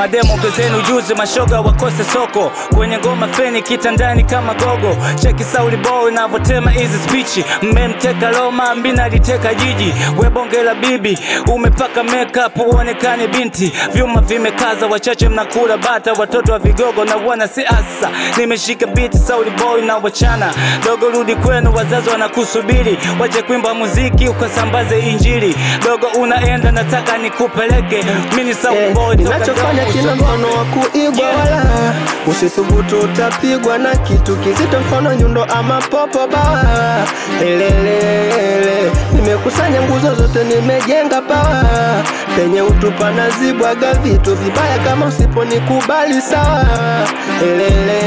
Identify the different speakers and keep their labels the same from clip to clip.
Speaker 1: Mademo gezeni ujuzi, mashoga wakose soko. Kwenye ngoma feni kitandani kama gogo. Cheki Sauli Boy navotema hizi speech. Mmemteka Roma, mbina aliteka jiji. Webonge la bibi, umepaka makeup uonekane binti. Vyuma vimekaza, wachache mnakula bata. Watoto wa vigogo na wana siasa. Nimeshika beat Sauli Boy na wachana. Dogo rudi kwenu, wazazi wanakusubiri. Wache kuimba muziki ukasambaze injili. Dogo unaenda nataka nikupeleke. Mini Sauli Boy
Speaker 2: ninachofanya kina mfano wa kuigwa wala usithubutu utapigwa na kitu kizito, mfano nyundo ama popo ba. Elelele nimekusanya nguzo zote, nimejenga pawa. Penye utupa nazibwaga vitu vibaya, kama usiponikubali sawa. Elele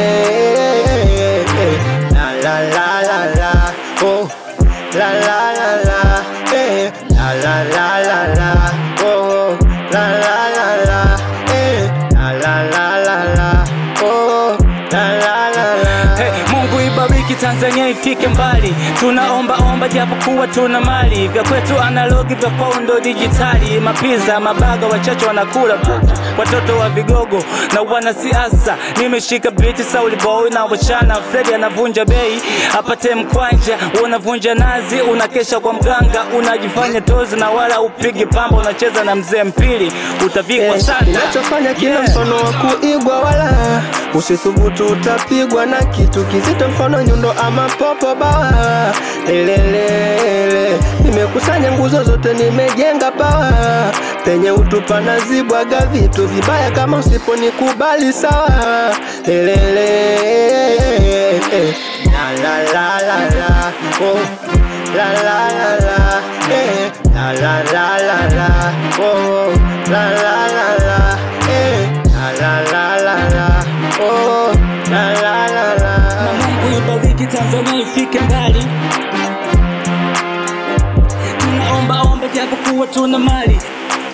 Speaker 2: la la la la la, oh la la la la, la la la la la, oh la la la la, la la la la la, oh la la la la.
Speaker 1: Hey, Mungu ibariki Tanzania ifike mbali. Tunaomba japo kuwa tuna mali. Vya kwetu analogi, vya kwao ndo digitali. Mapiza, mabaga, wachache wanakula. Watoto wa vigogo na wana siasa. Nimeshika beat Sauli Boy na wachana. Freddy anavunja bei, apate mkwanja. Unavunja nazi, unakesha kwa mganga. Unajifanya tozi na wala upigi pamba. Unacheza na mzee mpili, utavikwa sana.
Speaker 2: Ninachofanya kila mfano wa kuigwa wala usithubutu utapigwa na kitu kizito, mfano nyundo ama popo ba. Elelele nimekusanya nguzo zote, nimejenga pawa. Penye utupa nazibwaga vitu vibaya, kama usiponikubali sawa. Elele la la la la la, oh la la la la, la la la la la, oh la la la la, la la la la, oh la la la la.
Speaker 1: Na Mungu ibariki Tanzania ifike mbali. Tunaomba japo kuwa tuna mali.